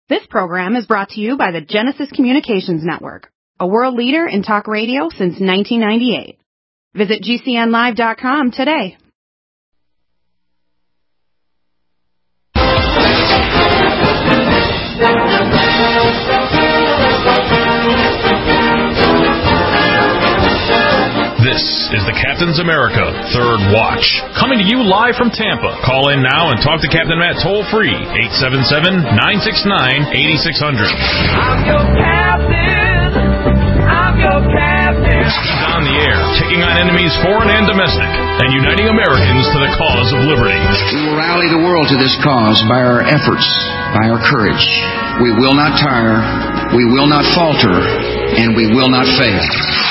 This program is brought to you by the Genesis Communications Network, a world leader in talk radio since 1998. Visit GCNlive.com today. This is the Captain's America Third Watch, coming to you live from Tampa. Call in now and talk to Captain Matt toll-free, 877-969-8600. I'm your captain. I'm your captain. He's on the air, taking on enemies foreign and domestic, and uniting Americans to the cause of liberty. We will rally the world to this cause by our efforts, by our courage. We will not tire, we will not falter, and we will not fail.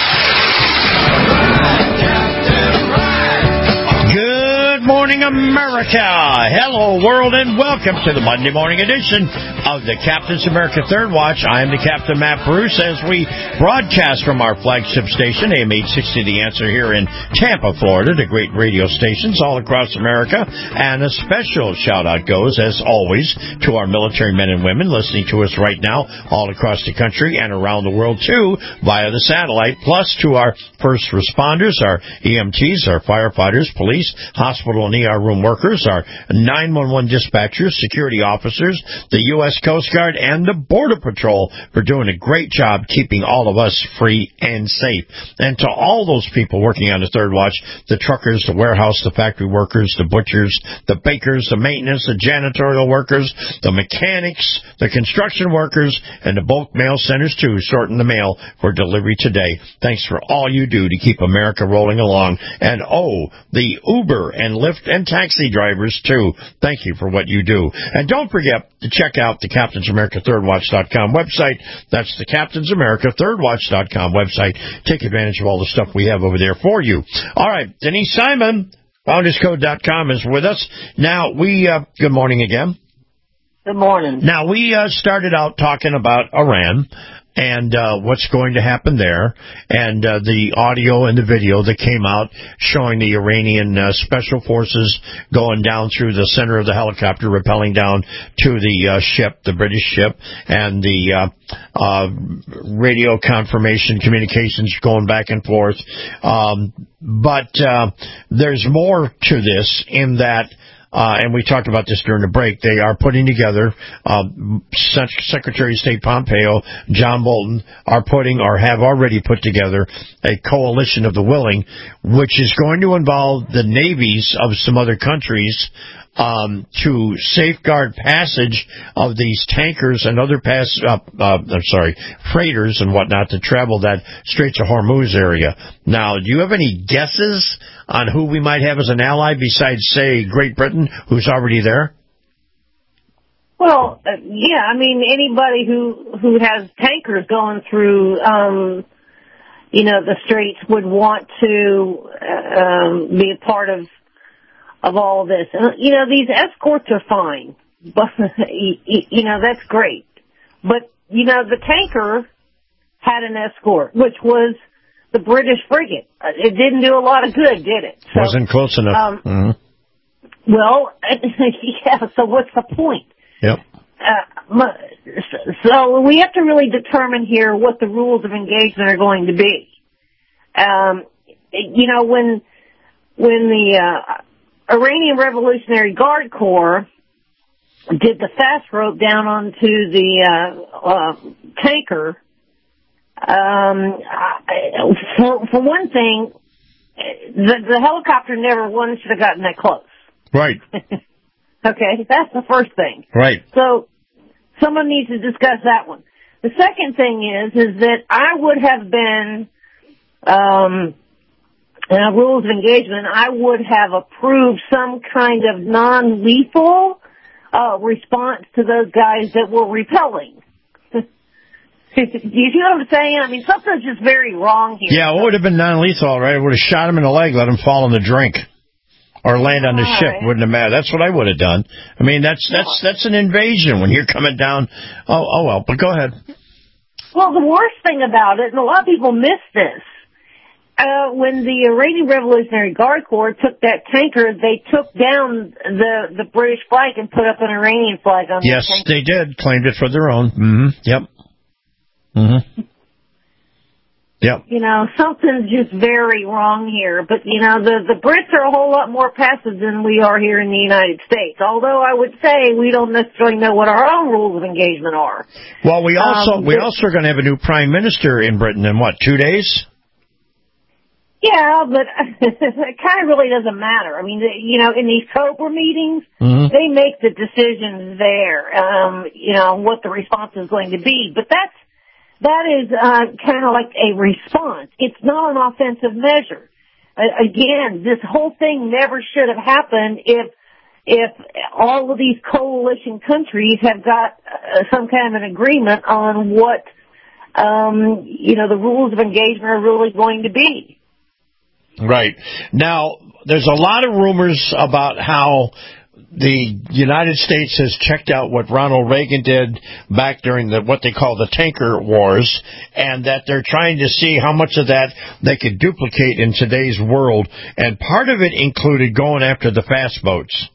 Good morning, America. Hello, world, and welcome to the Monday morning edition of the Captain's America Third Watch. I am the Captain Matt Bruce as we broadcast from our flagship station, AM 860 The Answer, here in Tampa, Florida, to great radio stations all across America. And a special shout-out goes, as always, to our military men and women listening to us right now all across the country and around the world, too, via the satellite, plus to our first responders, our EMTs, our firefighters, police, hospital and ER room workers, our 911 dispatchers, security officers, the U.S. Coast Guard, and the Border Patrol for doing a great job keeping all of us free and safe. And to all those people working on the Third Watch, the truckers, the warehouse, the factory workers, the butchers, the bakers, the maintenance, the janitorial workers, the mechanics, the construction workers, and the bulk mail centers, too, sorting the mail for delivery today. Thanks for all you do to keep America rolling along. And, the Uber and Lyft and taxi drivers, too. Thank you for what you do. And don't forget to check out the CaptainsAmericaThirdWatch.com website. That's the CaptainsAmericaThirdWatch.com website. Take advantage of all the stuff we have over there for you. All right, Denise Simon, FoundersCode.com, is with us. Now, good morning again. Good morning. Now, we started out talking about Iran and what's going to happen there, and the audio and the video that came out showing the Iranian special forces going down through the center of the helicopter, rappelling down to the ship, the British ship, and the radio confirmation communications going back and forth. But there's more to this in that, and we talked about this during the break, they are putting together, Secretary of State Pompeo, John Bolton, are putting or have already put together a coalition of the willing, which is going to involve the navies of some other countries to safeguard passage of these tankers and other freighters and whatnot to travel that Straits of Hormuz area. Now, do you have any guesses on who we might have as an ally besides, say, Great Britain, who's already there? Well, yeah, I mean, anybody who has tankers going through, the Straits would want to be a part of all this. These escorts are fine, but, that's great. But, the tanker had an escort, which was the British frigate. It didn't do a lot of good, did it? So, wasn't close enough. Well, yeah, so what's the point? Yep. So we have to really determine here what the rules of engagement are going to be. When the Iranian Revolutionary Guard Corps did the fast rope down onto the tanker, for one thing, the helicopter never once should have gotten that close. Right. Okay, that's the first thing. Right. So someone needs to discuss that one. The second thing is that I would have been, rules of engagement, I would have approved some kind of non-lethal response to those guys that were repelling. Do you see what I'm saying? I mean, something's just very wrong here. Yeah, it would have been non-lethal, all right? It would have shot him in the leg, let him fall in the drink. Or land on the ship, wouldn't have mattered. That's what I would have done. I mean, that's an invasion when you're coming down. But go ahead. Well, the worst thing about it, and a lot of people miss this, when the Iranian Revolutionary Guard Corps took that tanker, they took down the British flag and put up an Iranian flag on the tanker. Yes, they did. Claimed it for their own. Mm-hmm. Yep. Mm-hmm. Yep. You know, something's just very wrong here. But, you know, the Brits are a whole lot more passive than we are here in the United States. Although I would say we don't necessarily know what our own rules of engagement are. Well, we also are going to have a new prime minister in Britain in, 2 days? Yeah, but it kind of really doesn't matter. I mean, you know, in these COBRA meetings, they make the decisions there, you know, what the response is going to be. But that is kind of like a response. It's not an offensive measure. Again, this whole thing never should have happened if all of these coalition countries have got some kind of an agreement on what, you know, the rules of engagement are really going to be. Right. Now, there's a lot of rumors about how the United States has checked out what Ronald Reagan did back during what they call the tanker wars, and that they're trying to see how much of that they could duplicate in today's world. And part of it included going after the fast boats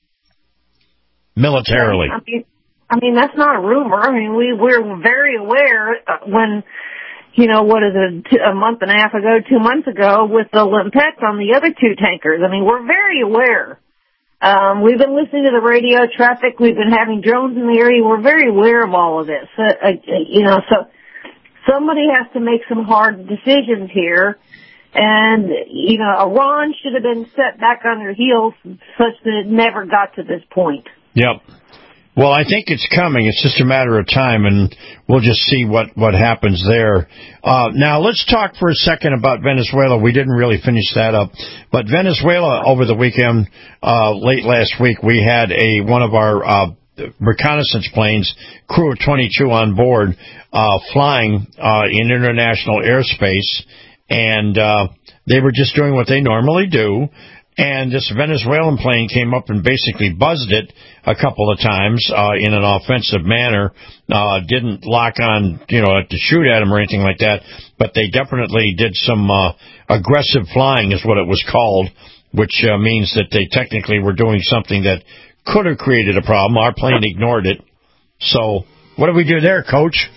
militarily. I mean, that's not a rumor. I mean, we're very aware when, you know, what is it, a month and a half ago, 2 months ago, with the Limpets on the other two tankers. I mean, we're very aware. We've been listening to the radio traffic. We've been having drones in the area. We're very aware of all of this. You know, so somebody has to make some hard decisions here. And, you know, Iran should have been set back on their heels such that it never got to this point. Yep. Well, I think it's coming. It's just a matter of time, and we'll just see what happens there. Now, let's talk for a second about Venezuela. We didn't really finish that up. But Venezuela, over the weekend, late last week, we had one of our reconnaissance planes, crew of 22 on board, flying in international airspace, and they were just doing what they normally do. And this Venezuelan plane came up and basically buzzed it a couple of times in an offensive manner. Didn't lock on, you know, to shoot at them or anything like that, but they definitely did some aggressive flying is what it was called, which means that they technically were doing something that could have created a problem. Our plane ignored it. So what do we do there, Coach?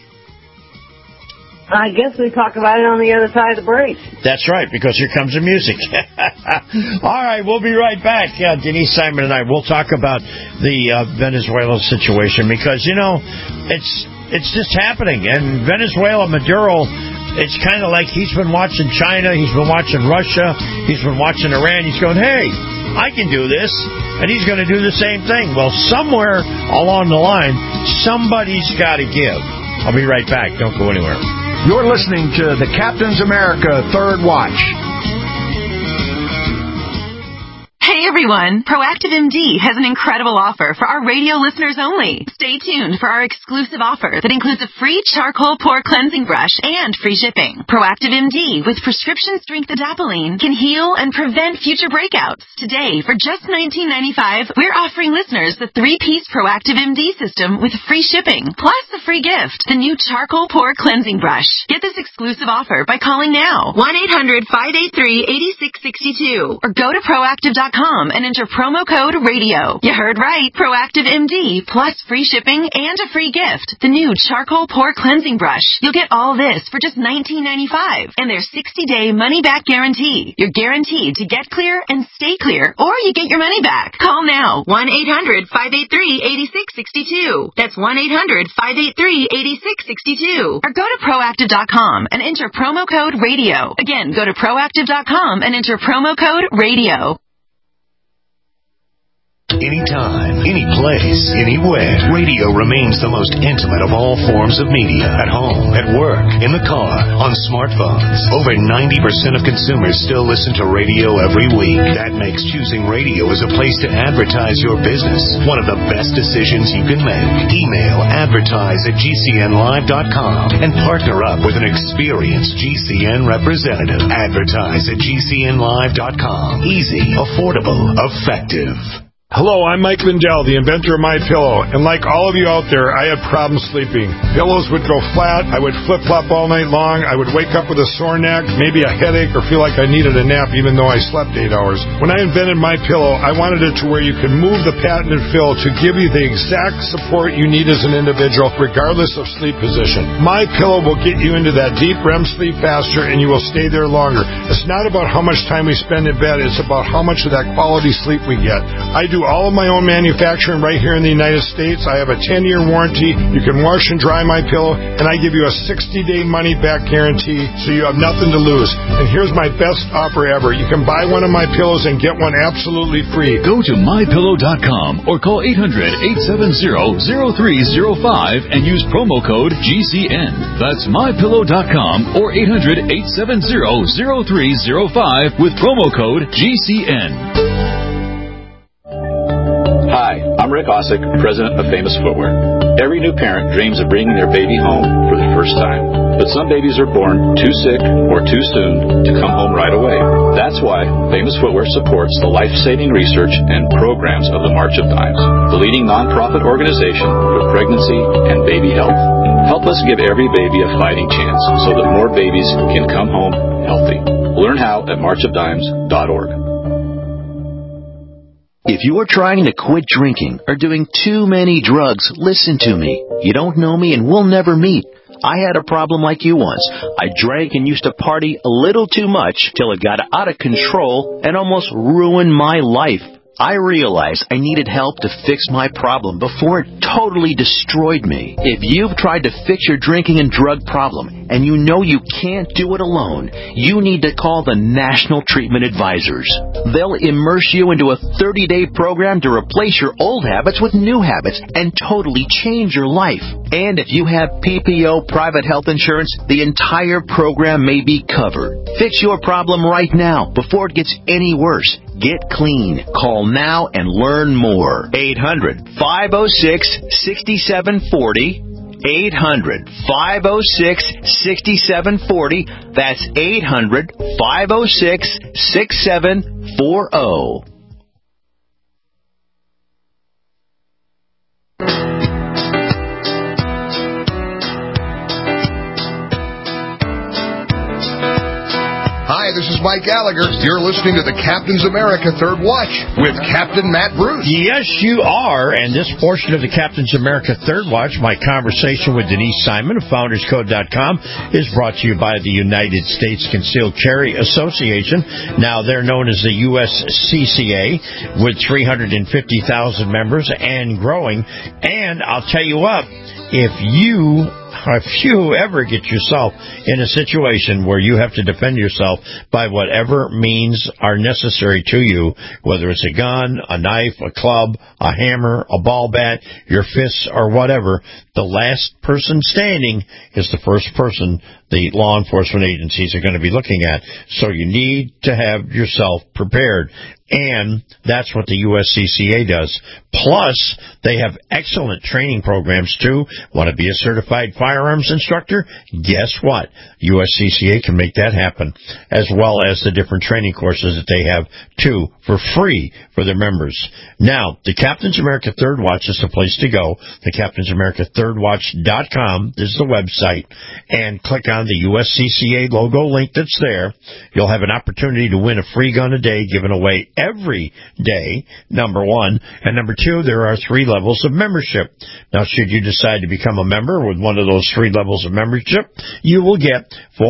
I guess we talk about it on the other side of the break. That's right, because here comes the music. All right, we'll be right back. Denise Simon and I, we'll talk about the Venezuela situation because, you know, it's just happening. And Venezuela, Maduro, it's kind of like he's been watching China, he's been watching Russia, he's been watching Iran. He's going, hey, I can do this. And he's going to do the same thing. Well, somewhere along the line, somebody's got to give. I'll be right back. Don't go anywhere. You're listening to the Captain's America Third Watch. Hey everyone, Proactive MD has an incredible offer for our radio listeners only. Stay tuned for our exclusive offer that includes a free charcoal pore cleansing brush and free shipping. Proactive MD with prescription strength adapalene can heal and prevent future breakouts. Today, for just $19.95, we're offering listeners the 3-piece Proactive MD system with free shipping, plus a free gift, the new charcoal pore cleansing brush. Get this exclusive offer by calling now, 1-800-583-8662, or go to proactive.com and enter promo code RADIO. You heard right. Proactive MD plus free shipping and a free gift. The new charcoal pore cleansing brush. You'll get all this for just $19.95 and their 60-day money-back guarantee. You're guaranteed to get clear and stay clear, or you get your money back. Call now. 1-800-583-8662. That's 1-800-583-8662. Or go to proactive.com and enter promo code RADIO. Again, go to proactive.com and enter promo code RADIO. Anytime, any place, anywhere. Radio remains the most intimate of all forms of media. At home, at work, in the car, on smartphones. Over 90% of consumers still listen to radio every week. That makes choosing radio as a place to advertise your business one of the best decisions you can make. Email advertise@gcnlive.com and partner up with an experienced GCN representative. Advertise@gcnlive.com. Easy, affordable, effective. Hello, I'm Mike Lindell, the inventor of MyPillow, and like all of you out there, I had problems sleeping. Pillows would go flat, I would flip-flop all night long, I would wake up with a sore neck, maybe a headache, or feel like I needed a nap even though I slept 8 hours. When I invented MyPillow, I wanted it to where you could move the patented fill to give you the exact support you need as an individual, regardless of sleep position. MyPillow will get you into that deep REM sleep faster, and you will stay there longer. It's not about how much time we spend in bed, it's about how much of that quality sleep we get. I do all of my own manufacturing right here in the United States. I have a 10-year warranty. You can wash and dry my pillow, and I give you a 60-day money-back guarantee, so you have nothing to lose. And here's my best offer ever. You can buy one of my pillows and get one absolutely free. Go to mypillow.com or call 800-870-0305 and use promo code GCN. That's mypillow.com or 800-870-0305 with promo code GCN. Hi, I'm Rick Osick, president of Famous Footwear. Every new parent dreams of bringing their baby home for the first time. But some babies are born too sick or too soon to come home right away. That's why Famous Footwear supports the life-saving research and programs of the March of Dimes, the leading nonprofit organization for pregnancy and baby health. Help us give every baby a fighting chance so that more babies can come home healthy. Learn how at marchofdimes.org. If you are trying to quit drinking or doing too many drugs, listen to me. You don't know me and we'll never meet. I had a problem like you once. I drank and used to party a little too much till it got out of control and almost ruined my life. I realized I needed help to fix my problem before it totally destroyed me. If you've tried to fix your drinking and drug problem and you know you can't do it alone, you need to call the National Treatment Advisors. They'll immerse you into a 30-day program to replace your old habits with new habits and totally change your life. And if you have PPO private health insurance, the entire program may be covered. Fix your problem right now before it gets any worse. Get clean. Call now and learn more. 800-506-6740. 800-506-6740. That's 800-506-6740. Hi, this is Mike Gallagher. You're listening to the Captain's America Third Watch with Captain Matt Bruce. Yes, you are. And this portion of the Captain's America Third Watch, my conversation with Denise Simon of FoundersCode.com, is brought to you by the United States Concealed Carry Association. Now, they're known as the USCCA, with 350,000 members and growing. And I'll tell you what, if you ever get yourself in a situation where you have to defend yourself by whatever means are necessary to you, whether it's a gun, a knife, a club, a hammer, a ball bat, your fists, or whatever, the last person standing is the first person the law enforcement agencies are going to be looking at. So you need to have yourself prepared. And that's what the USCCA does. Plus, they have excellent training programs, too. Want to be a certified firearms instructor? Guess what? USCCA can make that happen, as well as the different training courses that they have, too, for free for their members. Now, the Captain's America Third Watch is the place to go. The Captain's America ThirdWatch.com is the website. And click on the USCCA logo link that's there. You'll have an opportunity to win a free gun a day given away every day, number one. And number two, there are 3 levels of membership. Now, should you decide to become a member with one of those 3 levels of membership, you will get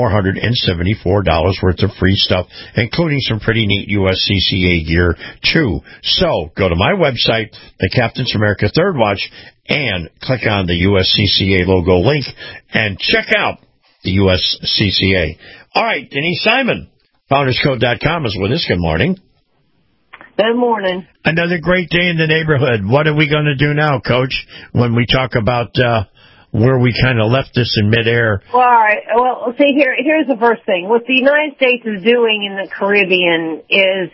$474 worth of free stuff, including some pretty neat USCCA gear, too. So, go to my website, the Captain's America Third Watch, and click on the USCCA logo link and check out the USCCA. All right, Denise Simon, FoundersCode.com is with us. Good morning. Good morning. Another great day in the neighborhood. What are we going to do now, Coach, when we talk about where we kind of left this in midair? Well, all right. Well, see, here's the first thing. What the United States is doing in the Caribbean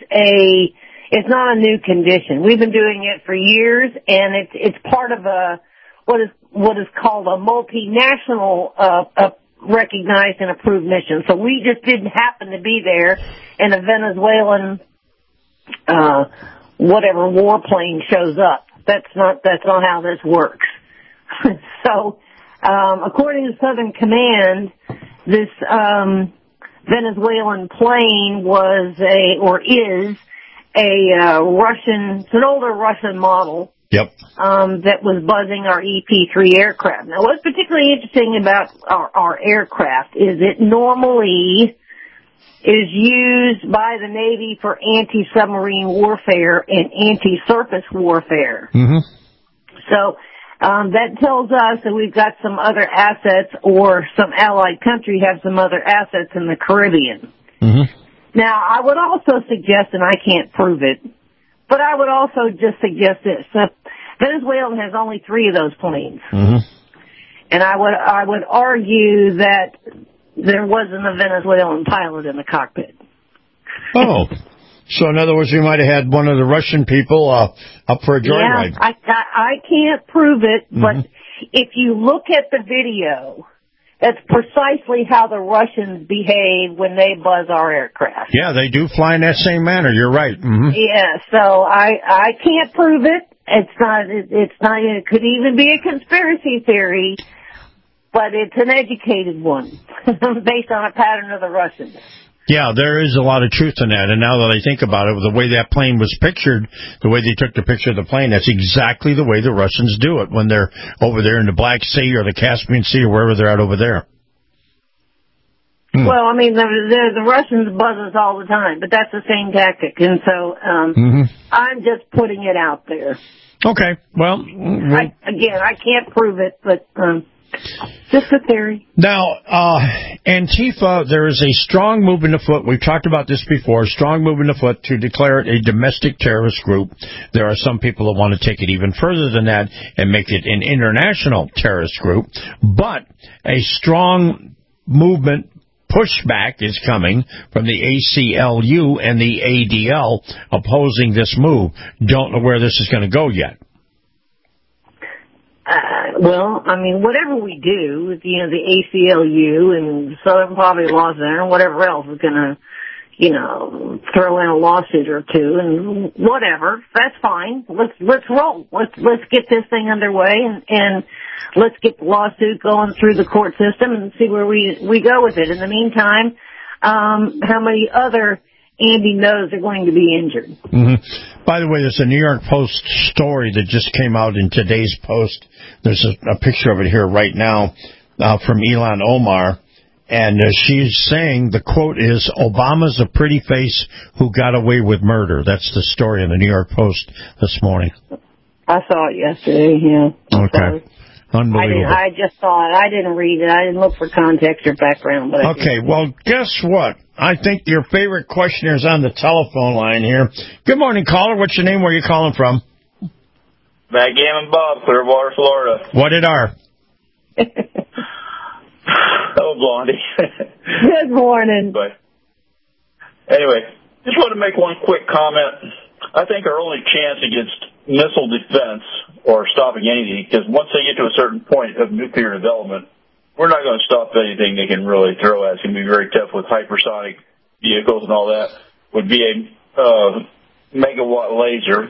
is not a new condition. We've been doing it for years, and it's part of what is called a multinational recognized and approved mission. So we just didn't happen to be there in a Venezuelan whatever warplane shows up. That's not how this works. So, according to Southern Command, this Venezuelan plane is it's an older Russian model. Yep. That was buzzing our EP-3 aircraft. Now, what's particularly interesting about our aircraft is it normally is used by the Navy for anti-submarine warfare and anti-surface warfare. Mm-hmm. So, that tells us that we've got some other assets, or some allied country have some other assets in the Caribbean. Mm-hmm. Now, I would also suggest, and I can't prove it, but I would also just suggest this. Venezuela has only 3 of those planes. Mm-hmm. And I would argue that there wasn't a Venezuelan pilot in the cockpit. Oh. So, in other words, we might have had one of the Russian people up for a joyride. Yeah, I can't prove it, but if you look at the video, that's precisely how the Russians behave when they buzz our aircraft. Yeah, they do fly in that same manner. You're right. Mm-hmm. Yeah, so I can't prove it. It could even be a conspiracy theory, but it's an educated one based on a pattern of the Russians. Yeah, there is a lot of truth in that. And now that I think about it, the way that plane was pictured, the way they took the picture of the plane, that's exactly the way the Russians do it when they're over there in the Black Sea or the Caspian Sea or wherever they're at over there. Well, I mean, the Russians buzz us all the time, but that's the same tactic. And so I'm just putting it out there. Okay, well... I can't prove it, but... just a theory. Now, Antifa, there is a strong movement afoot. We've talked about this before. Strong movement afoot to declare it a domestic terrorist group. There are some people that want to take it even further than that and make it an international terrorist group. But a strong movement pushback is coming from the ACLU and the ADL opposing this move. Don't know where this is going to go yet. Well, I mean, whatever we do, the ACLU and Southern Poverty Law Center and whatever else is going to, throw in a lawsuit or two and whatever, that's fine. Let's roll. Let's get this thing underway and let's get the lawsuit going through the court system and see where we go with it. In the meantime, how many other Andy knows are going to be injured. Mm-hmm. By the way, there's a New York Post story that just came out in today's Post. There's a picture of it here right now from Ilhan Omar, and she's saying, the quote is, Obama's a pretty face who got away with murder. That's the story in the New York Post this morning. I saw it yesterday, yeah. Okay. Unbelievable. I just saw it. I didn't read it. I didn't look for context or background. But okay, well, guess what? I think your favorite questioner is on the telephone line here. Good morning, caller. What's your name? Where are you calling from? Backgammon Bob, Clearwater, Florida. What it are? Oh, Blondie. Good morning. But anyway, just want to make one quick comment. I think our only chance against missile defense or stopping anything, because once they get to a certain point of nuclear development, we're not going to stop anything they can really throw at us. It's going to be very tough with hypersonic vehicles and all that. Would be a megawatt laser,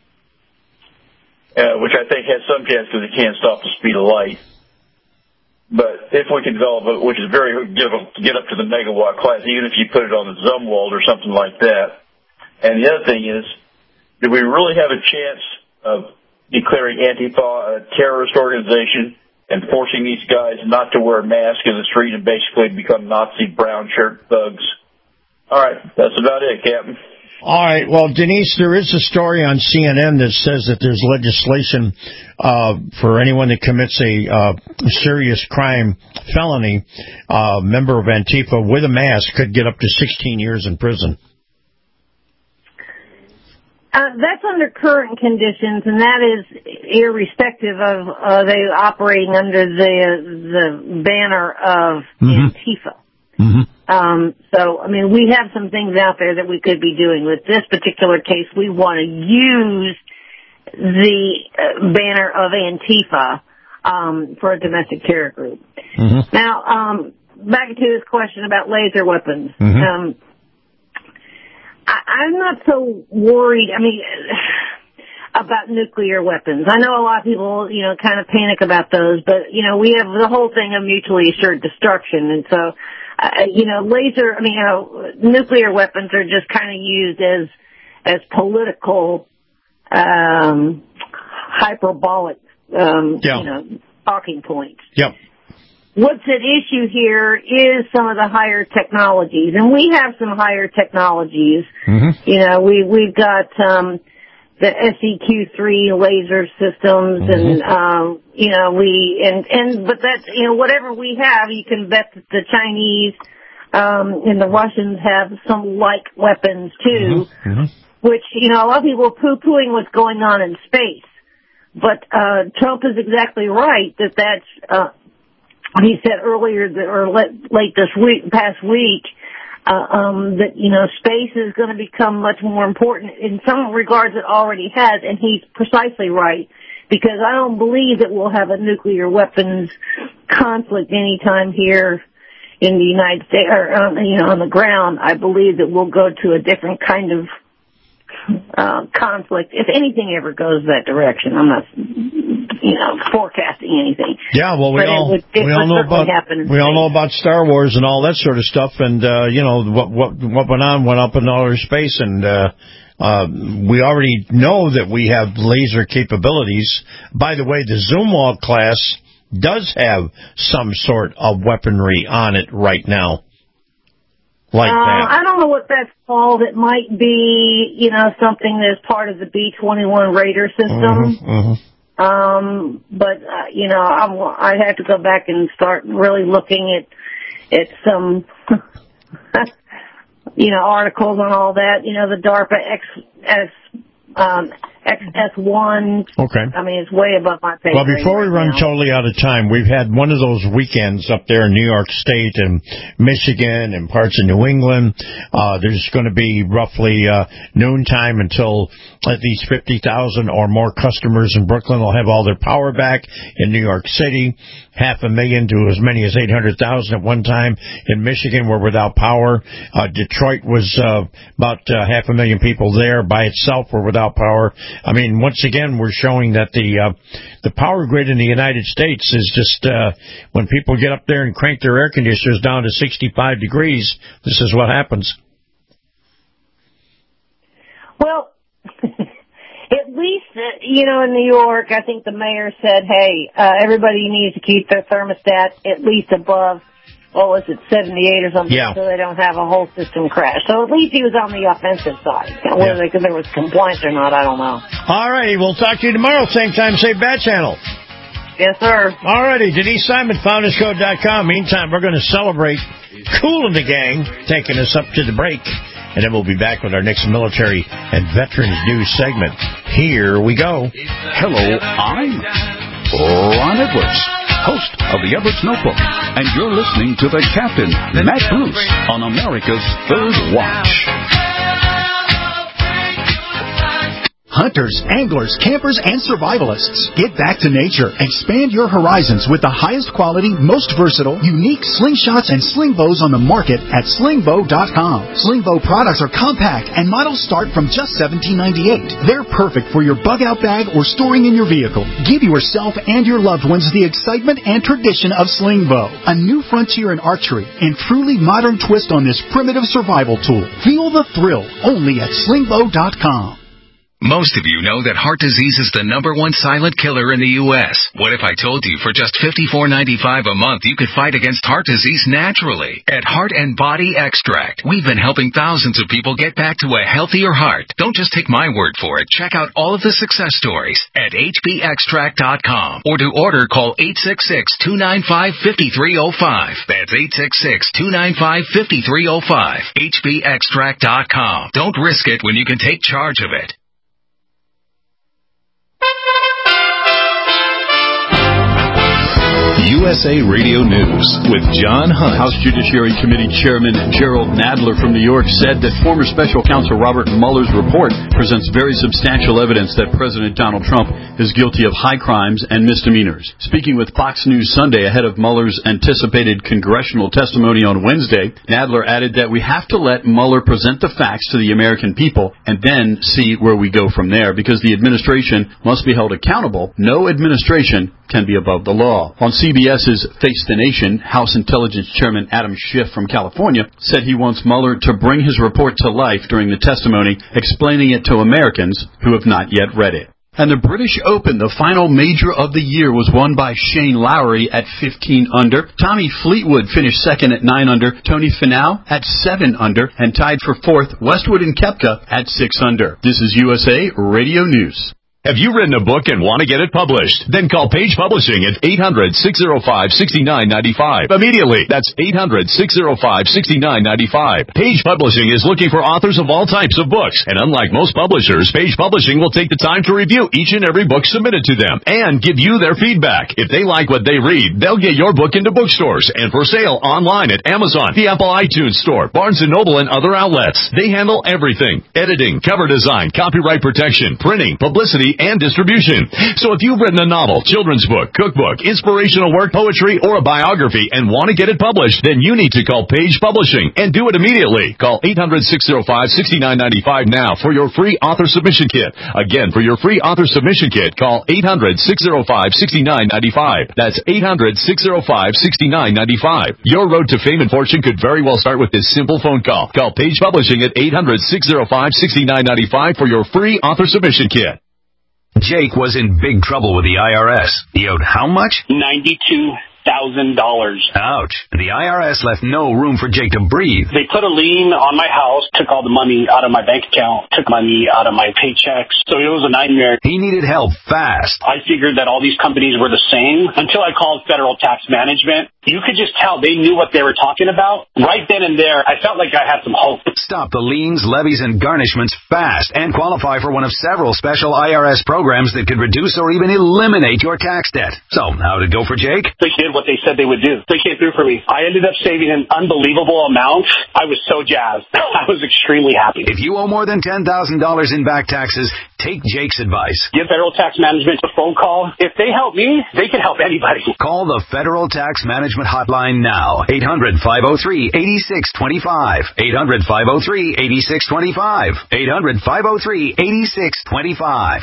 which I think has some chance because it can't stop the speed of light. But if we can develop it, which is very difficult to get up to the megawatt class, even if you put it on the Zumwalt or something like that. And the other thing is, do we really have a chance of declaring Antifa a terrorist organization and forcing these guys not to wear a mask in the street and basically become Nazi brown shirt thugs? All right, that's about it, Captain. All right. Well, Denise, there is a story on CNN that says that there's legislation for anyone that commits a serious crime, felony, member of Antifa with a mask could get up to 16 years in prison. That's under current conditions, and that is irrespective of they operating under the banner of Antifa. Mm-hmm. So, I mean, we have some things out there that we could be doing. With this particular case, we want to use the banner of Antifa for a domestic terror group. Mm-hmm. Now, back to this question about laser weapons. Mm-hmm. I'm not so worried. I mean, about nuclear weapons. I know a lot of people, kind of panic about those, but, we have the whole thing of mutually assured destruction. And so, nuclear weapons are just kind of used as political, hyperbolic, talking points. Yep. What's at issue here is some of the higher technologies, and we have some higher technologies. Mm-hmm. We've got, the SEQ3 laser systems, mm-hmm. But that's, whatever we have, you can bet that the Chinese, and the Russians have some like weapons too, mm-hmm. which, a lot of people are poo-pooing what's going on in space. But, Trump is exactly right that's, he said earlier late this past week, that, space is going to become much more important. In some regards, it already has, and he's precisely right, because I don't believe that we'll have a nuclear weapons conflict anytime here in the United States, or, on the ground. I believe that we'll go to a different kind of conflict, if anything ever goes that direction. I'm not, forecasting anything. Yeah, well, we all know about Star Wars and all that sort of stuff, and what went up in outer space, and we already know that we have laser capabilities. By the way, the Zumwalt class does have some sort of weaponry on it right now. Like that. I don't know what that's called. It might be, something that's part of the B-21 Raider system. Mm-hmm. But I'd have to go back and start really looking at some, articles on all that. The DARPA XS1. Okay. I mean, it's way above my pay grade. Well, before we run totally out of time, we've had one of those weekends up there in New York State and Michigan and parts of New England. There's going to be roughly noontime until at least 50,000 or more customers in Brooklyn will have all their power back. In New York City, 500,000 to as many as 800,000 at one time. In Michigan, we're without power. Detroit was about 500,000 people there by itself were without power. I mean, once again, we're showing that the power grid in the United States is just when people get up there and crank their air conditioners down to 65 degrees, this is what happens. Well, at least, in New York, I think the mayor said, hey, everybody needs to keep their thermostat at least above, 78 or something, so they don't have a whole system crash. So at least he was on the offensive side. Whether there was compliance or not, I don't know. All righty, we'll talk to you tomorrow, same time, same bat channel. Yes, sir. All righty, Denise Simon, FoundersCode.com. Meantime, we're going to celebrate Kool and the Gang taking us up to the break. And then we'll be back with our next military and veterans news segment. Here we go. Hello, I'm Ron Edwards, host of the Edwards Notebook, and you're listening to the Captain, Matt Bruce, on America's Third Watch. Hunters, anglers, campers, and survivalists. Get back to nature. Expand your horizons with the highest quality, most versatile, unique slingshots and sling bows on the market at slingbow.com. Slingbow products are compact and models start from just $17.98. They're perfect for your bug-out bag or storing in your vehicle. Give yourself and your loved ones the excitement and tradition of Slingbow, a new frontier in archery and truly modern twist on this primitive survival tool. Feel the thrill only at slingbow.com. Most of you know that heart disease is the #1 silent killer in the U.S. What if I told you for just $54.95 a month you could fight against heart disease naturally? At Heart and Body Extract, we've been helping thousands of people get back to a healthier heart. Don't just take my word for it. Check out all of the success stories at hbextract.com. Or to order, call 866-295-5305. That's 866-295-5305. hbextract.com. Don't risk it when you can take charge of it. USA Radio News with John Hunt. House Judiciary Committee Chairman Gerald Nadler from New York said that former special counsel Robert Mueller's report presents very substantial evidence that President Donald Trump is guilty of high crimes and misdemeanors. Speaking with Fox News Sunday ahead of Mueller's anticipated congressional testimony on Wednesday, Nadler added that we have to let Mueller present the facts to the American people and then see where we go from there, because the administration must be held accountable. No administration can be above the law. On CBS's Face the Nation, House Intelligence Chairman Adam Schiff from California said he wants Mueller to bring his report to life during the testimony, explaining it to Americans who have not yet read it. And the British Open, the final major of the year, was won by Shane Lowry at 15 under. Tommy Fleetwood finished second at 9 under. Tony Finau at 7 under. And tied for fourth, Westwood and Koepka at 6 under. This is USA Radio News. Have you written a book and want to get it published? Then call Page Publishing at 800-605-6995. Immediately. That's 800-605-6995. Page Publishing is looking for authors of all types of books. And unlike most publishers, Page Publishing will take the time to review each and every book submitted to them and give you their feedback. If they like what they read, they'll get your book into bookstores and for sale online at Amazon, the Apple iTunes Store, Barnes & Noble, and other outlets. They handle everything: editing, cover design, copyright protection, printing, publicity, and distribution. So if you've written a novel, children's book, cookbook, inspirational work, poetry, or a biography and want to get it published, then you need to call Page Publishing and do it immediately. Call 800-605-6995 now for your free author submission kit. Again, for your free author submission kit, call 800-605-6995. That's 800-605-6995. Your road to fame and fortune could very well start with this simple phone call. Call Page Publishing at 800-605-6995 for your free author submission kit. Jake was in big trouble with the IRS. He owed how much? $92,000. Ouch. The IRS left no room for Jake to breathe. They put a lien on my house, took all the money out of my bank account, took money out of my paychecks. So it was a nightmare. He needed help fast. I figured that all these companies were the same until I called Federal Tax Management. You could just tell they knew what they were talking about. Right then and there, I felt like I had some hope. Stop the liens, levies, and garnishments fast and qualify for one of several special IRS programs that could reduce or even eliminate your tax debt. So, how did it go for Jake? They did what they said they would do. They came through for me. I ended up saving an unbelievable amount. I was so jazzed. I was extremely happy. If you owe more than $10,000 in back taxes, take Jake's advice. Give Federal Tax Management a phone call. If they help me, they can help anybody. Call the Federal Tax Management hotline now. 800-503-8625. 800-503-8625. 800-503-8625.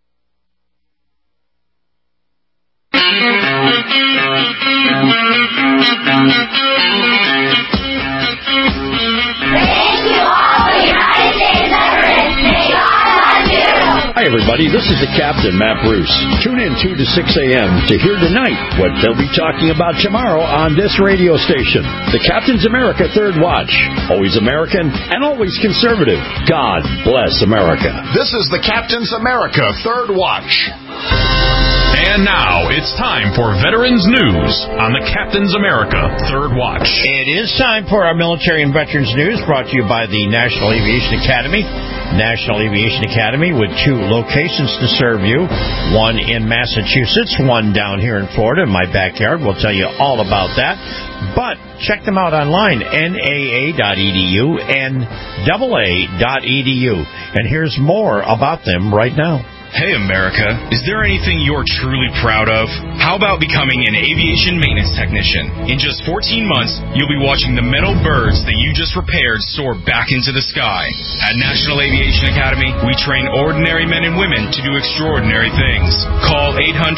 Hi, everybody. This is the Captain, Matt Bruce. Tune in 2 to 6 a.m. to hear tonight what they'll be talking about tomorrow on this radio station. The Captain's America Third Watch. Always American and always conservative. God bless America. This is the Captain's America Third Watch. And now it's time for Veterans News on the Captain's America Third Watch. It is time for our Military and Veterans News, brought to you by the National Aviation Academy. National Aviation Academy with 2 locations to serve you. One in Massachusetts, one down here in Florida, in my backyard. We'll tell you all about that. But check them out online, naa.edu and AA.edu. And here's more about them right now. Hey, America, is there anything you're truly proud of? How about becoming an aviation maintenance technician? In just 14 months, you'll be watching the metal birds that you just repaired soar back into the sky. At National Aviation Academy, we train ordinary men and women to do extraordinary things. Call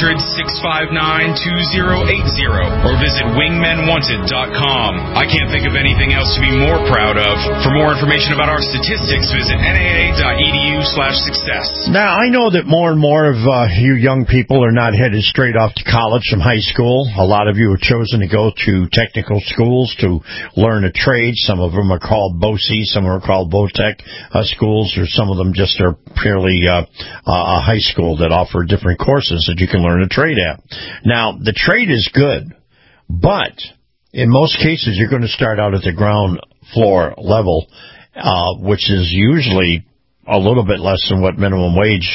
800-659-2080 or visit wingmenwanted.com. I can't think of anything else to be more proud of. For more information about our statistics, visit naa.edu/success. Now, I know that more and more of you young people are not headed straight off to college from high school. A lot of you have chosen to go to technical schools to learn a trade. Some of them are called BOCE, some are called VOTEC schools, or some of them just are purely a high school that offer different courses that you can learn a trade at. Now, the trade is good, but in most cases you're going to start out at the ground floor level, which is usually a little bit less than what minimum wage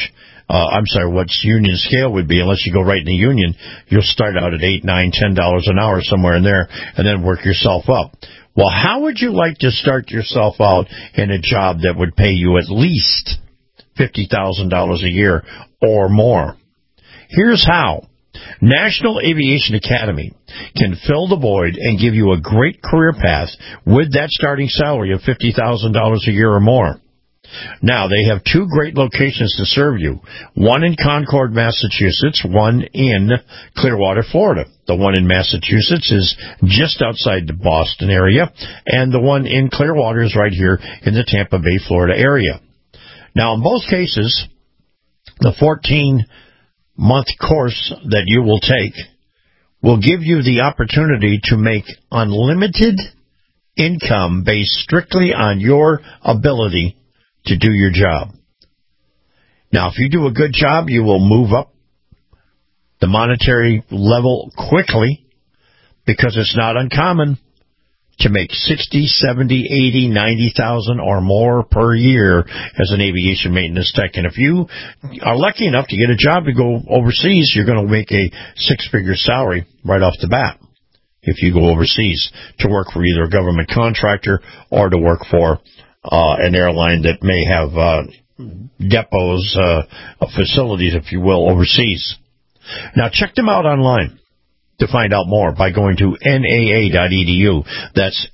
what union scale would be. Unless you go right in the union, you'll start out at $8, $9, $10 an hour, somewhere in there, and then work yourself up. Well, how would you like to start yourself out in a job that would pay you at least $50,000 a year or more? Here's how. National Aviation Academy can fill the void and give you a great career path with that starting salary of $50,000 a year or more. Now, they have 2 great locations to serve you. One in Concord, Massachusetts, one in Clearwater, Florida. The one in Massachusetts is just outside the Boston area, and the one in Clearwater is right here in the Tampa Bay, Florida area. Now, in both cases, the 14-month course that you will take will give you the opportunity to make unlimited income based strictly on your ability to do your job. Now, if you do a good job, you will move up the monetary level quickly, because it's not uncommon to make 60, 70, 80, 90,000 or more per year as an aviation maintenance tech. And if you are lucky enough to get a job to go overseas, you're going to make a 6-figure salary right off the bat if you go overseas to work for either a government contractor or to work for an airline that may have depots, facilities, if you will, overseas. Now, check them out online to find out more by going to naa.edu. That's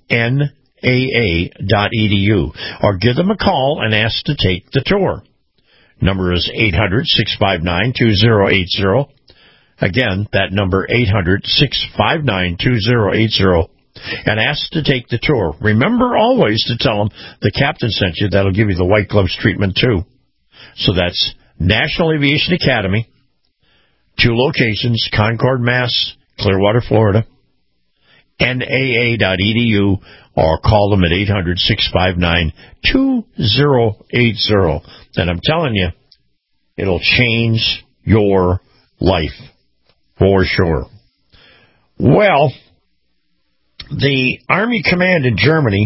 naa.edu. Or give them a call and ask to take the tour. Number is 800-659-2080. Again, that number, 800-659-2080. And ask to take the tour. Remember always to tell them the captain sent you. That'll give you the white gloves treatment, too. So that's National Aviation Academy. 2 locations, Concord, Mass., Clearwater, Florida. NAA.edu, or call them at 800-659-2080. And I'm telling you, it'll change your life for sure. Well, the Army Command in Germany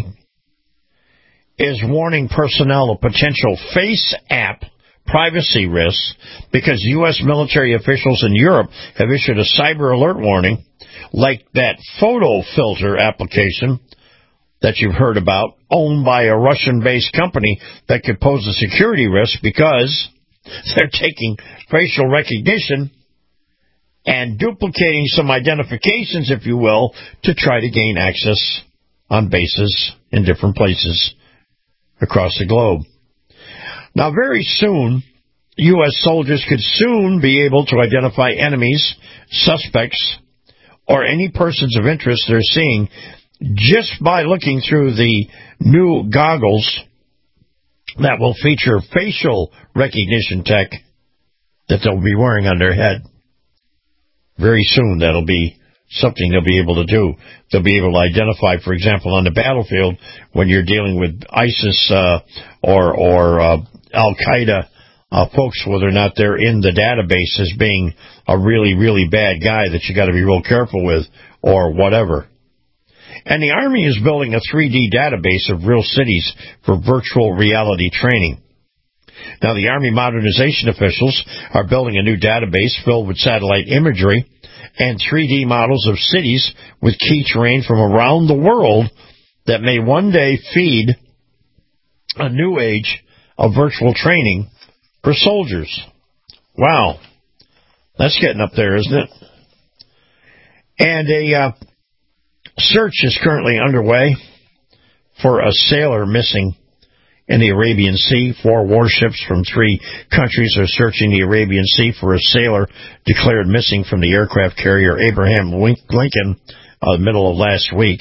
is warning personnel of potential Face app privacy risks because U.S. military officials in Europe have issued a cyber alert warning, like that photo filter application that you've heard about, owned by a Russian-based company that could pose a security risk because they're taking facial recognition and duplicating some identifications, if you will, to try to gain access on bases in different places across the globe. Now, very soon, U.S. soldiers could soon be able to identify enemies, suspects, or any persons of interest they're seeing just by looking through the new goggles that will feature facial recognition tech that they'll be wearing on their head. Very soon, that'll be something they'll be able to do. They'll be able to identify, for example, on the battlefield, when you're dealing with ISIS or Al-Qaeda folks, whether or not they're in the database as being a really, really bad guy that you got to be real careful with, or whatever. And the Army is building a 3D database of real cities for virtual reality training. Now, the Army modernization officials are building a new database filled with satellite imagery and 3D models of cities with key terrain from around the world that may one day feed a new age of virtual training for soldiers. Wow. That's getting up there, isn't it? And a search is currently underway for a sailor missing in the Arabian Sea. 4 warships from 3 countries are searching the Arabian Sea for a sailor declared missing from the aircraft carrier Abraham Lincoln middle of last week.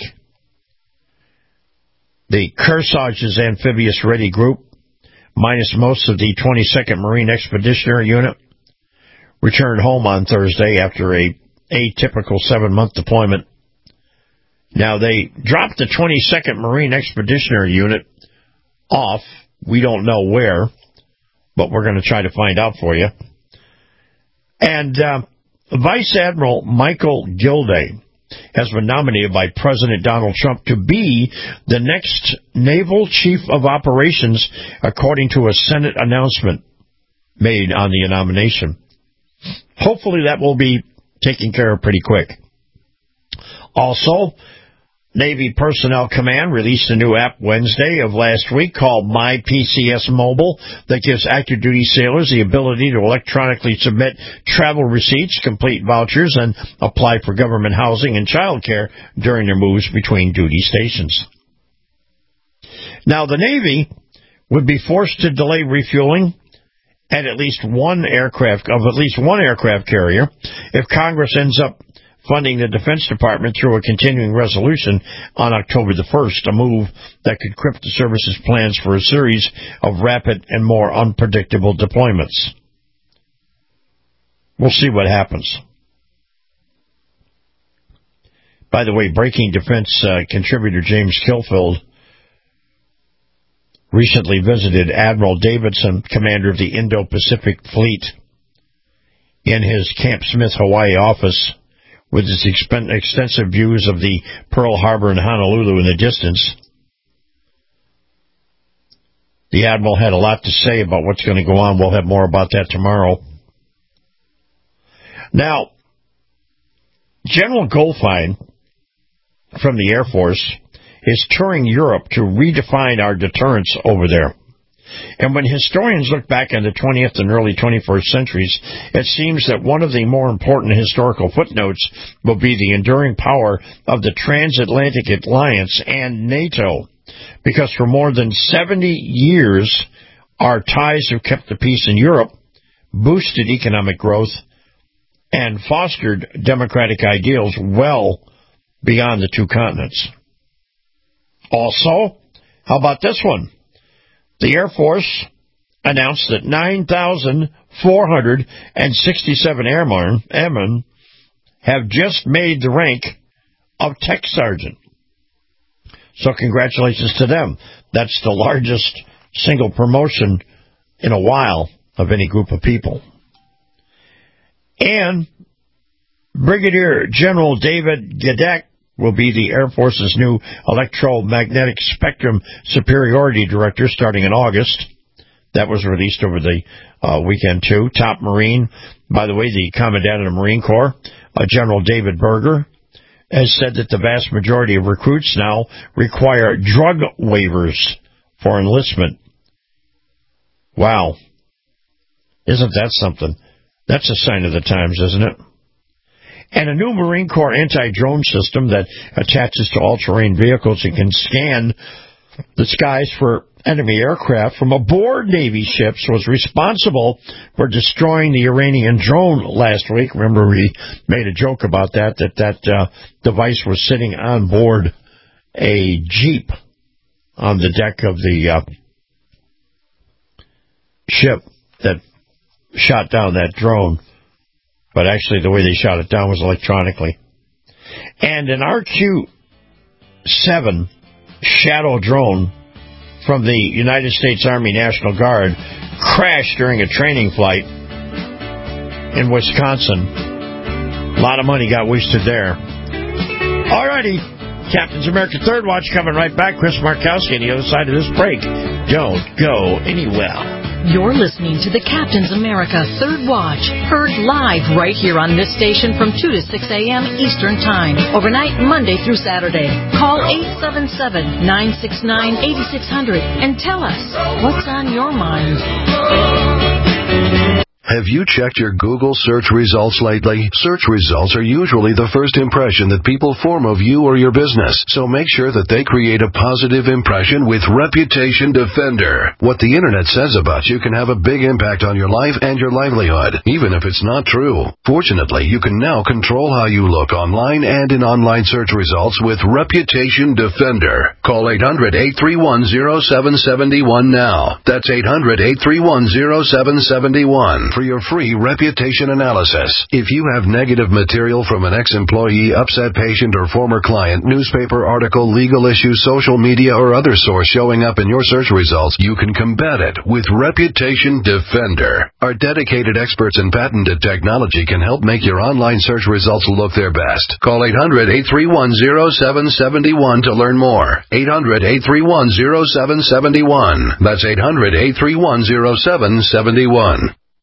The Kersage's Amphibious Ready Group, minus most of the 22nd Marine Expeditionary Unit, returned home on Thursday after a atypical 7-month deployment. Now, they dropped the 22nd Marine Expeditionary Unit off. We don't know where, but we're going to try to find out for you. And Vice Admiral Michael Gilday has been nominated by President Donald Trump to be the next Naval Chief of Operations, according to a Senate announcement. made on the nomination. Hopefully that will be taken care of pretty quick. Also, Navy Personnel Command released a new app Wednesday of last week called My PCS Mobile that gives active duty sailors the ability to electronically submit travel receipts, complete vouchers, and apply for government housing and child care during their moves between duty stations. Now, the Navy would be forced to delay refueling at least one aircraft carrier if Congress ends up funding the Defense Department through a continuing resolution on October the 1st, a move that could cripple the service's plans for a series of rapid and more unpredictable deployments. We'll see what happens. By the way, Breaking Defense contributor James Kilfield recently visited Admiral Davidson, commander of the Indo-Pacific Fleet, in his Camp Smith, Hawaii office, with its extensive views of the Pearl Harbor and Honolulu in the distance. The Admiral had a lot to say about what's going to go on. We'll have more about that tomorrow. Now, General Goldfein from the Air Force is touring Europe to redefine our deterrence over there. And when historians look back on the 20th and early 21st centuries, it seems that one of the more important historical footnotes will be the enduring power of the transatlantic alliance and NATO, because for more than 70 years, our ties have kept the peace in Europe, boosted economic growth, and fostered democratic ideals well beyond the two continents. Also, how about this one? The Air Force announced that 9,467 airmen have just made the rank of Tech Sergeant. So congratulations to them. That's the largest single promotion in a while of any group of people. And Brigadier General David Gedeck will be the Air Force's new Electromagnetic Spectrum Superiority Director starting in August. That was released over the weekend, too. Top Marine, by the way, the Commandant of the Marine Corps, General David Berger, has said that the vast majority of recruits now require drug waivers for enlistment. Wow. Isn't that something? That's a sign of the times, isn't it? And a new Marine Corps anti-drone system that attaches to all-terrain vehicles and can scan the skies for enemy aircraft from aboard Navy ships was responsible for destroying the Iranian drone last week. Remember, we made a joke about that device was sitting on board a Jeep on the deck of the ship that shot down that drone. But actually, the way they shot it down was electronically. And an RQ-7 Shadow drone from the United States Army National Guard crashed during a training flight in Wisconsin. A lot of money got wasted there. Alrighty, Captain's America Third Watch coming right back. Chris Markowski on the other side of this break. Don't go anywhere. You're listening to the Captain's America Third Watch, heard live right here on this station from 2 to 6 a.m. Eastern Time, overnight Monday through Saturday. Call 877-969-8600 and tell us what's on your mind. Have you checked your Google search results lately? Search results are usually the first impression that people form of you or your business, so make sure that they create a positive impression with Reputation Defender. What the internet says about you can have a big impact on your life and your livelihood, even if it's not true. Fortunately, you can now control how you look online and in online search results with Reputation Defender. Call 800-831-0771 now. That's 800-831-0771. For your free reputation analysis. If you have negative material from an ex-employee, upset patient, or former client, newspaper article, legal issue, social media, or other source showing up in your search results, you can combat it with Reputation Defender. Our dedicated experts in patented technology can help make your online search results look their best. Call 800-831-0771 to learn more. 800-831-0771. That's 800-831-0771.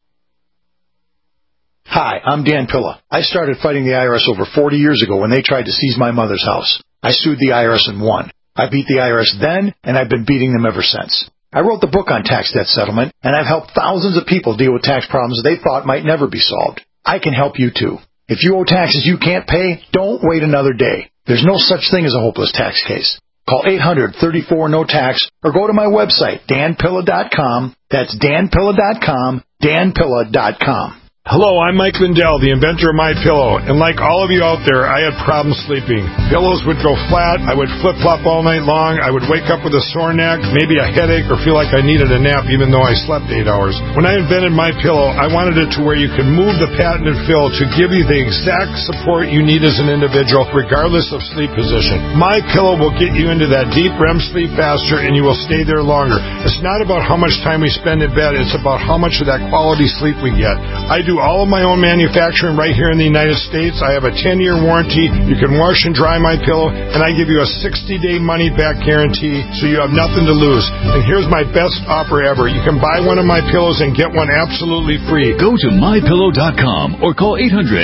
Hi, I'm Dan Pilla. I started fighting the IRS over 40 years ago when they tried to seize my mother's house. I sued the IRS and won. I beat the IRS then, and I've been beating them ever since. I wrote the book on tax debt settlement, and I've helped thousands of people deal with tax problems they thought might never be solved. I can help you too. If you owe taxes you can't pay, don't wait another day. There's no such thing as a hopeless tax case. Call 800-34-NO-TAX or go to my website, danpilla.com. That's danpilla.com, danpilla.com. Hello, I'm Mike Lindell, the inventor of MyPillow, and like all of you out there, I had problems sleeping. Pillows would go flat, I would flip-flop all night long, I would wake up with a sore neck, maybe a headache, or feel like I needed a nap even though I slept 8 hours. When I invented MyPillow, I wanted it to where you could move the patented fill to give you the exact support you need as an individual, regardless of sleep position. MyPillow will get you into that deep REM sleep faster, and you will stay there longer. It's not about how much time we spend in bed, it's about how much of that quality sleep we get. I do all of my own manufacturing right here in the United States. I have a 10-year warranty. You can wash and dry my pillow, and I give you a 60-day money-back guarantee, so you have nothing to lose. And here's my best offer ever. You can buy one of my pillows and get one absolutely free. Go to MyPillow.com or call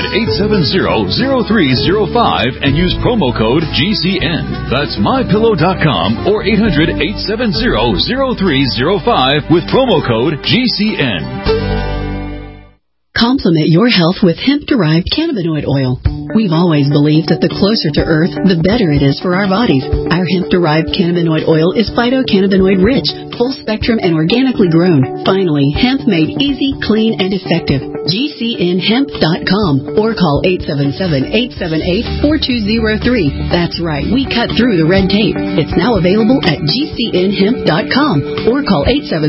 800-870-0305 and use promo code GCN. That's MyPillow.com or 800-870-0305 with promo code GCN. Complement your health with hemp-derived cannabinoid oil. We've always believed that the closer to Earth, the better it is for our bodies. Our hemp-derived cannabinoid oil is phytocannabinoid-rich, full-spectrum, and organically grown. Finally, hemp made easy, clean, and effective. GCNhemp.com or call 877-878-4203. That's right, we cut through the red tape. It's now available at GCNhemp.com or call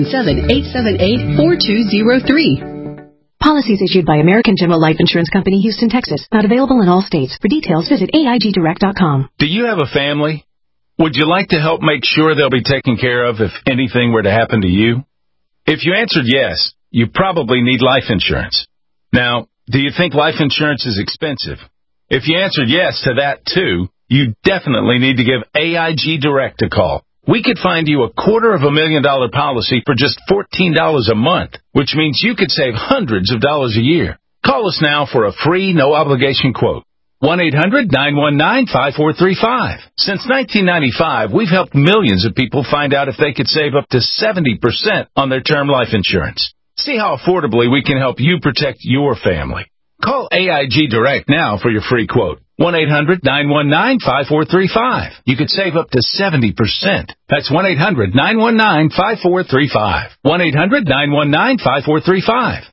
877-878-4203. Policies issued by American General Life Insurance Company, Houston, Texas. Not available in all states. For details, visit AIGdirect.com. Do you have a family? Would you like to help make sure they'll be taken care of if anything were to happen to you? If you answered yes, you probably need life insurance. Now, do you think life insurance is expensive? If you answered yes to that too, you definitely need to give AIG Direct a call. We could find you a $250,000 policy for just $14 a month, which means you could save hundreds of dollars a year. Call us now for a free, no-obligation quote. 1-800-919-5435. Since 1995, we've helped millions of people find out if they could save up to 70% on their term life insurance. See how affordably we can help you protect your family. Call AIG Direct now for your free quote. 1-800-919-5435. You could save up to 70%. That's 1-800-919-5435. 1-800-919-5435.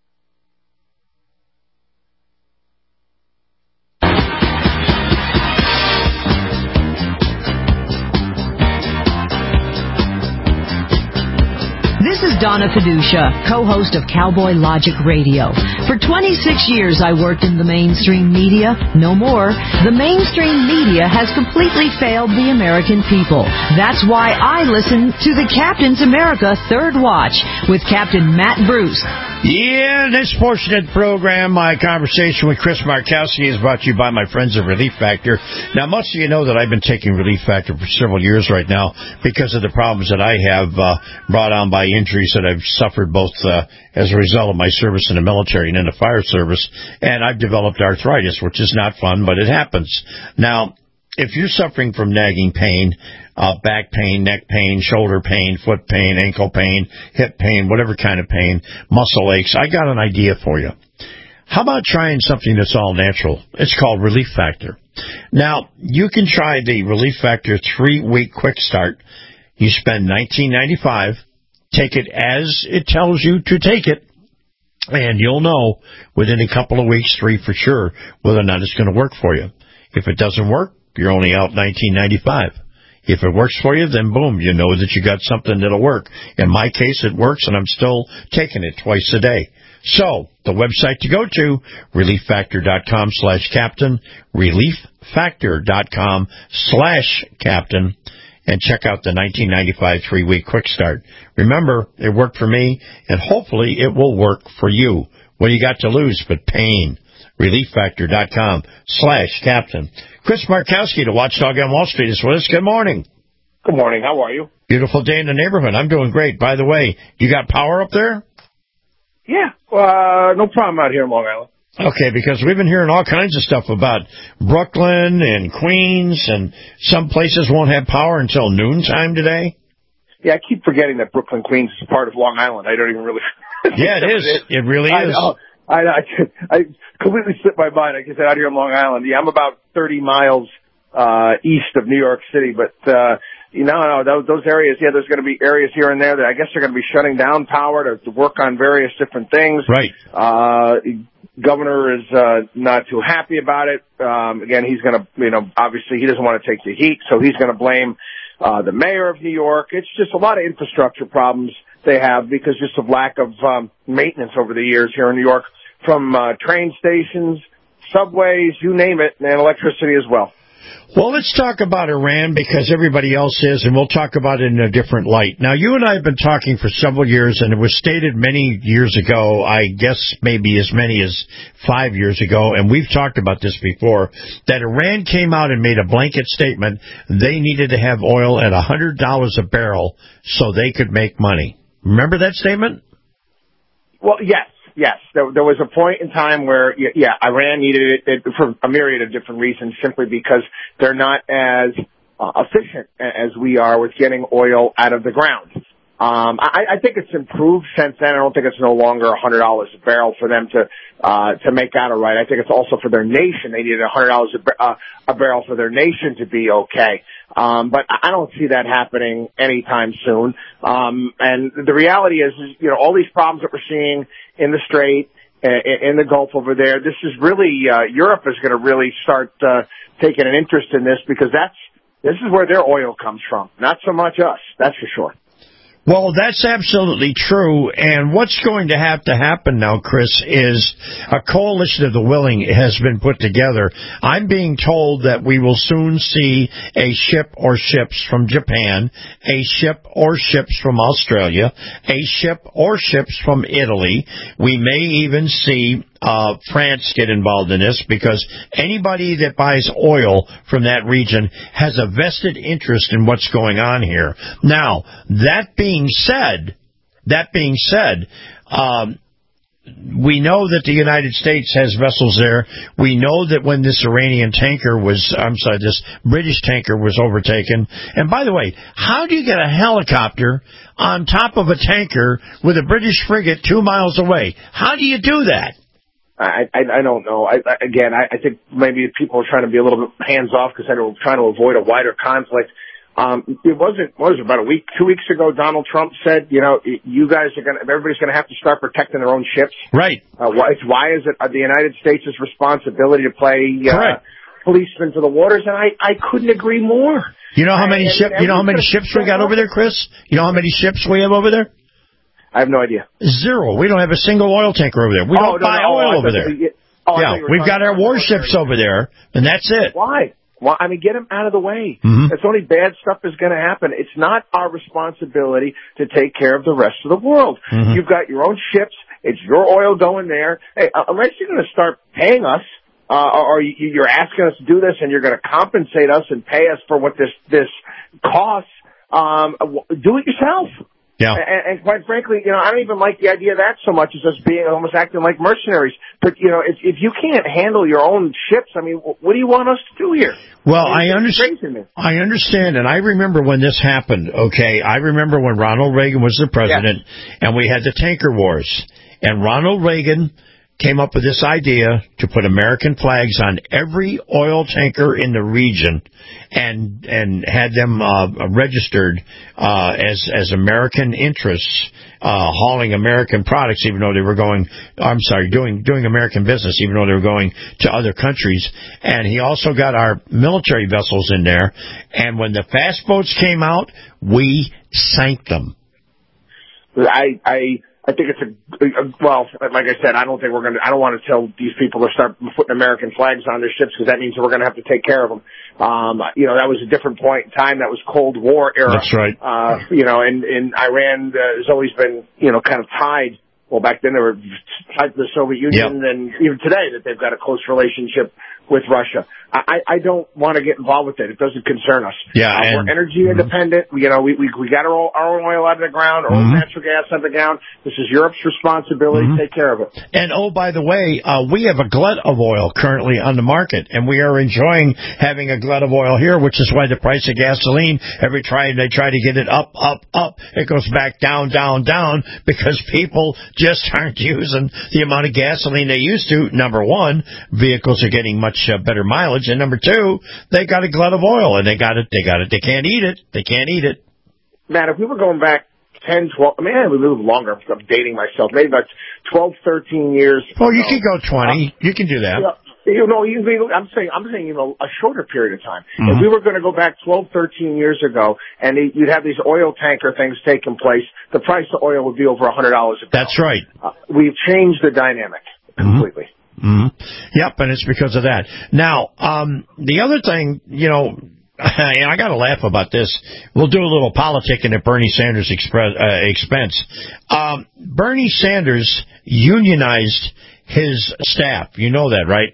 This is Donna Fiducia, co-host of Cowboy Logic Radio. For 26 years, I worked in the mainstream media. No more. The mainstream media has completely failed the American people. That's why I listen to the Captain's America Third Watch with Captain Matt Bruce. Yeah, this portion of the program, my conversation with Chris Markowski, is brought to you by my friends at Relief Factor. Now, most of you know that I've been taking Relief Factor for several years right now because of the problems that I have brought on by injuries that I've suffered both as a result of my service in the military and in the fire service. And I've developed arthritis, which is not fun, but it happens. Now, if you're suffering from nagging pain, back pain, neck pain, shoulder pain, foot pain, ankle pain, hip pain, whatever kind of pain, muscle aches, I got an idea for you. How about trying something that's all natural? It's called Relief Factor. Now, you can try the Relief Factor 3-week quick start. You spend $19.95. Take it as it tells you to take it, and you'll know within a couple of weeks, 3 for sure, whether or not it's going to work for you. If it doesn't work, you're only out $19.95. If it works for you, then boom, you know that you got something that'll work. In my case, it works, and I'm still taking it twice a day. So, the website to go to, relieffactor.com/captain, relieffactor.com/captain, and check out the 1995 3-week quick start. Remember, it worked for me, and hopefully it will work for you. What do you got to lose but pain? relieffactor.com/captain. Chris Markowski, the Watchdog on Wall Street, is with us. Good morning. Good morning. How are you? Beautiful day in the neighborhood. I'm doing great. By the way, you got power up there? Yeah. No problem out here in Long Island. Okay, because we've been hearing all kinds of stuff about Brooklyn and Queens, and some places won't have power until noontime today. Yeah, I keep forgetting that Brooklyn, Queens is part of Long Island. I don't even really... Yeah, it is. It really is. I completely slipped my mind. Like I said, out here in Long Island. Yeah, I'm about 30 miles east of New York City, but those areas, there's going to be areas here and there that I guess they're going to be shutting down power to work on various different things. Right. Governor is not too happy about it. Again, he's going to, obviously he doesn't want to take the heat, so he's going to blame the mayor of New York. It's just a lot of infrastructure problems they have because just of lack of maintenance over the years here in New York, from train stations, subways, you name it, and electricity as well. Well, let's talk about Iran because everybody else is, and we'll talk about it in a different light. Now, you and I have been talking for several years, and it was stated many years ago, I guess maybe as many as 5 years ago, and we've talked about this before, that Iran came out and made a blanket statement they needed to have oil at $100 a barrel so they could make money. Remember that statement? Well, yes. There was a point in time where, Iran needed it for a myriad of different reasons, simply because they're not as efficient as we are with getting oil out of the ground. I think it's improved since then. I don't think it's no longer $100 a barrel for them to make out all right. I think it's also for their nation. They needed $100 a barrel for their nation to be okay. But I don't see that happening anytime soon. And the reality is, all these problems that we're seeing in the Strait, in the Gulf over there, this is really, Europe is going to really start, taking an interest in this because this is where their oil comes from. Not so much us, that's for sure. Well, that's absolutely true, and what's going to have to happen now, Chris, is a coalition of the willing has been put together. I'm being told that we will soon see a ship or ships from Japan, a ship or ships from Australia, a ship or ships from Italy. We may even see France get involved in this because anybody that buys oil from that region has a vested interest in what's going on here. Now, that being said, we know that the United States has vessels there. We know that when this this British tanker was overtaken. And by the way, how do you get a helicopter on top of a tanker with a British frigate 2 miles away? How do you do that? I don't know. I think maybe people are trying to be a little bit hands off because they're trying to avoid a wider conflict. It wasn't about a week, 2 weeks ago, Donald Trump said, you guys everybody's going to have to start protecting their own ships. Right. Why is it the United States' responsibility to play policeman to the waters? And I couldn't agree more. You know how many ships we got over there, Chris? You know how many ships we have over there? I have no idea. 0. We don't have a single oil tanker over there. We don't buy oil over there. We've got our warships over there, and that's it. Why? Well, get them out of the way. Mm-hmm. That's only bad stuff is going to happen. It's not our responsibility to take care of the rest of the world. Mm-hmm. You've got your own ships. It's your oil going there. Hey, unless you're going to start paying us, or you're asking us to do this and you're going to compensate us and pay us for what this costs, do it yourself. Yeah. And quite frankly, I don't even like the idea of that so much as us being almost acting like mercenaries. But, if you can't handle your own ships, what do you want us to do here? Well, I understand, and I remember when this happened, okay? I remember when Ronald Reagan was the president, and we had the tanker wars. And Ronald Reagan came up with this idea to put American flags on every oil tanker in the region and had them registered as American interests, hauling American products, even though they were doing American business, even though they were going to other countries. And he also got our military vessels in there. And when the fast boats came out, we sank them. I think it's like I said, I don't want to tell these people to start putting American flags on their ships because that means we're going to have to take care of them. That was a different point in time. That was Cold War era. That's right. And Iran has always been, kind of tied. Well, back then they were tied to the Soviet Union, and even today that they've got a close relationship with Russia. I don't want to get involved with it. It doesn't concern us. Yeah, we're energy independent. We got our own oil out of the ground, our own natural gas out of the ground. This is Europe's responsibility. Take care of it. And by the way, we have a glut of oil currently on the market, and we are enjoying having a glut of oil here, which is why the price of gasoline, every time they try to get it up, it goes back down, because people just aren't using the amount of gasoline they used to. Number one, vehicles are getting much better mileage. And number two, they got a glut of oil, and they got it. They can't eat it. Matt, if we were going back 10, 12, a little longer, I'm dating myself, maybe about 12, 13 years. Oh, you can go 20. You can do that. I'm saying a shorter period of time. If we were going to go back 12, 13 years ago, and you'd have these oil tanker things taking place, the price of oil would be over $100 a barrel. That's right. We've changed the dynamic completely. Yep, and it's because of that. Now, the other thing, and I got to laugh about this. We'll do a little politicking at Bernie Sanders' expense. Bernie Sanders unionized his staff. You know that, right?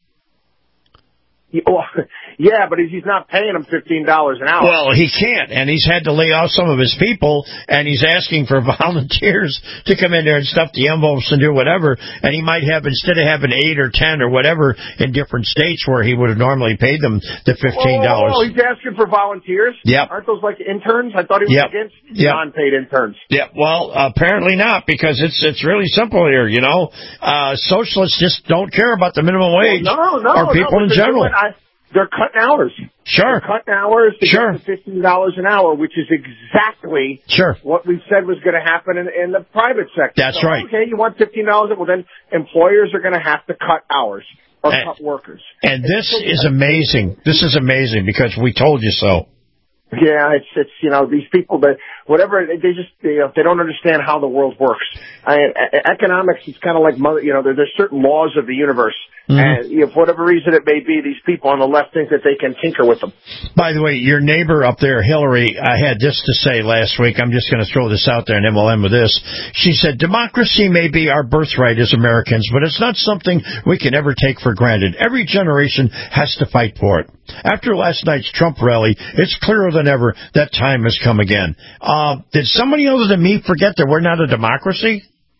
Yeah, but he's not paying them $15 an hour. Well, he can't, and he's had to lay off some of his people, and he's asking for volunteers to come in there and stuff the envelopes and do whatever, and he might have, instead of having 8 or 10 or whatever in different states where he would have normally paid them the $15. Oh, he's asking for volunteers? Yep. Aren't those like interns? I thought he was against non-paid interns. Yeah, well, apparently not, because it's really simple here, Socialists just don't care about the minimum wage or people in general. They're cutting hours. Sure. They're cutting hours to get to $15 an hour, which is exactly what we said was going to happen in the private sector. That's right. Okay, you want $15? Well, then employers are going to have to cut hours or cut workers. And this is amazing. This is amazing because we told you so. Yeah, it's these people that whatever they don't understand how the world works. Economics is kind of like there's certain laws of the universe, and for whatever reason it may be, these people on the left think that they can tinker with them. By the way, your neighbor up there, Hillary, I had this to say last week. I'm just going to throw this out there, and then we'll end with this. She said, "Democracy may be our birthright as Americans, but it's not something we can ever take for granted. Every generation has to fight for it. After last night's Trump rally, it's clearer than ever that time has come again." Did somebody other than me forget that we're not a democracy?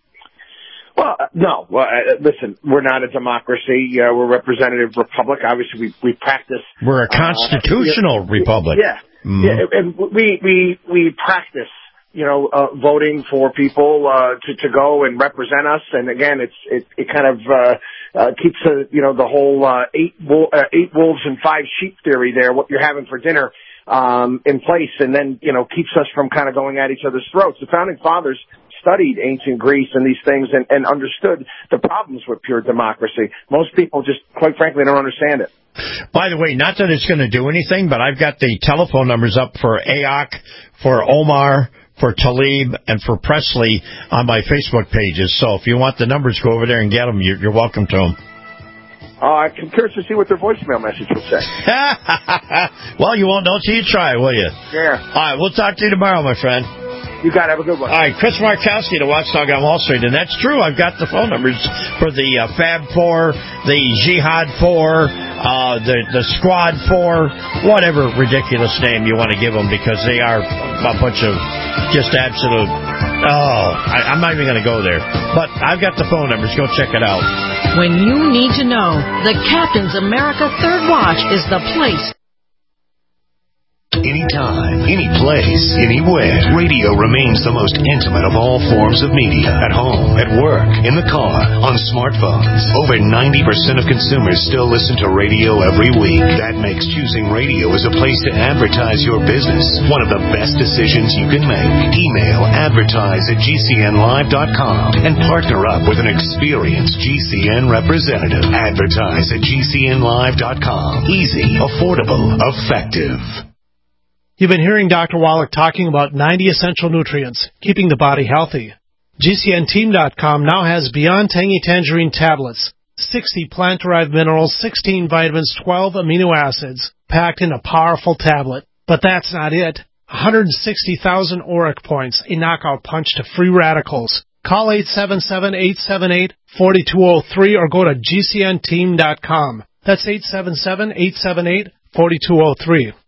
Well, no. Well, listen, we're not a democracy. We're a representative republic. Obviously, we practice. We're a constitutional republic. Yeah, and we practice. Voting for people to go and represent us, and again, it kind of keeps the whole 8 wolves and 5 sheep theory there. What you're having for dinner in place, and then keeps us from kind of going at each other's throats. The founding fathers studied ancient Greece and these things and understood the problems with pure democracy. Most people just, quite frankly, don't understand it. By the way, not that it's going to do anything, but I've got the telephone numbers up for AOC, for Omar, for Tlaib, and for Presley on my Facebook pages. So if you want the numbers, go over there and get them. You're welcome to them. I'm curious to see what their voicemail message will say. Well, you won't know till you try, will you? Yeah. All right, we'll talk to you tomorrow, my friend. You got it. Have a good one. All right, Chris Markowski, the Watchdog on Wall Street. And that's true. I've got the phone numbers for the Fab 4, the Jihad 4, the Squad 4, whatever ridiculous name you want to give them, because they are a bunch of just absolute... I'm not even going to go there. But I've got the phone numbers. Go check it out. When you need to know, the Captain's America Third Watch is the place. Anytime, any place, anywhere. Radio remains the most intimate of all forms of media. At home, at work, in the car, on smartphones. Over 90% of consumers still listen to radio every week. That makes choosing radio as a place to advertise your business one of the best decisions you can make. Email advertise@gcnlive.com and partner up with an experienced GCN representative. Advertise@gcnlive.com. Easy, affordable, effective. You've been hearing Dr. Wallach talking about 90 essential nutrients, keeping the body healthy. GCNteam.com now has Beyond Tangy Tangerine tablets, 60 plant-derived minerals, 16 vitamins, 12 amino acids, packed in a powerful tablet. But that's not it. 160,000 ORAC points, a knockout punch to free radicals. Call 877-878-4203 or go to GCNteam.com. That's 877-878-4203.